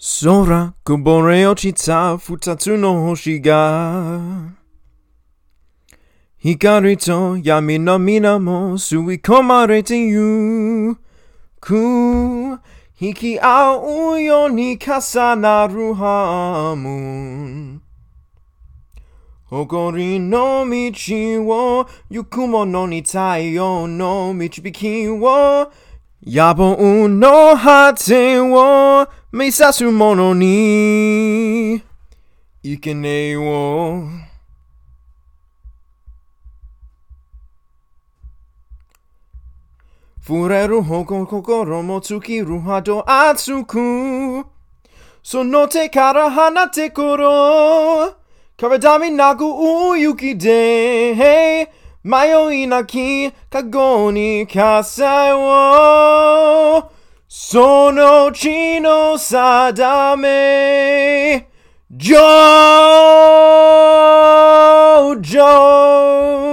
空こぼれ落ちた二つの星が光と闇の水も吸い込まれてゆく引き合うように重なるハーモン誇りの道を行く者に太陽の導きを野望の果てを目指す者に生贄を触れる方向心も尽きるほど熱くその手から放ってくる体みなく大雪で迷いなき過去に傘をその地の定め上